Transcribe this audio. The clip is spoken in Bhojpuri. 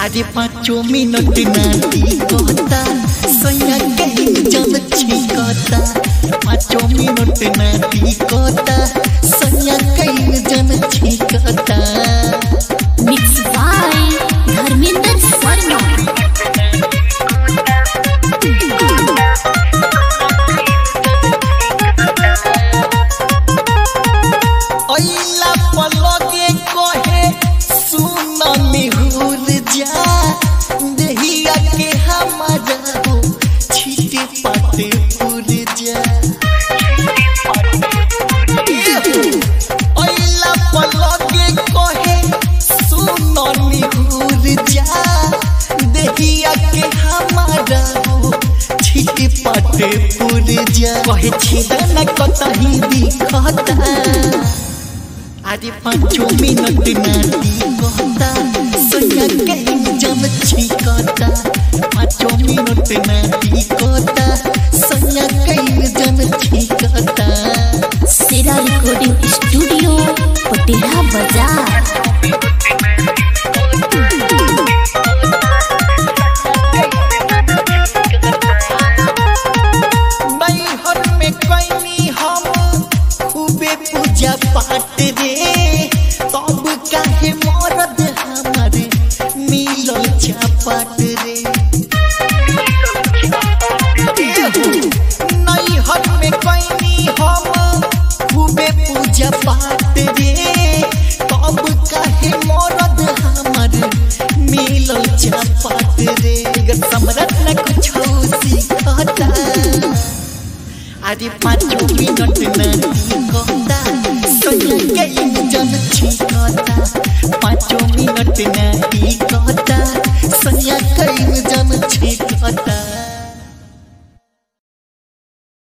अरे 5 मिनट नाती कहता सैया कहीं जब छिकता 5 मिनट नाती कहता सैया कहीं जब छिकता। Mix by Dharmendra Sharma. अइला पलगे कहे सुन निहुर जा देहिया के हमारा हो छीटे पाटे पुर जा। अइला पलगे कहे सुन निहुर जा देहिया के हमारा हो छीटे पाटे पुर जा। कहे छेदा न कतही दिखता अरे 5 मिनट नाती कहता सैया कहीं जब छिकता 5 मिनट नाती कहता सैया कहीं जब छिकता। शेरा रिकॉर्डिंग स्टूडियो पटेला बाजार। नैहर में कैनी हम खूबे पूजा पाठ रे तब काहे मरद हमारे मिलल चापाट रे। नैहर में कैनी हम खूबे पूजा पाठ रे तब काहे मरद हमारे मिलल चापाट रे। समरत न कुछ सीखता अरे 5 मिनट न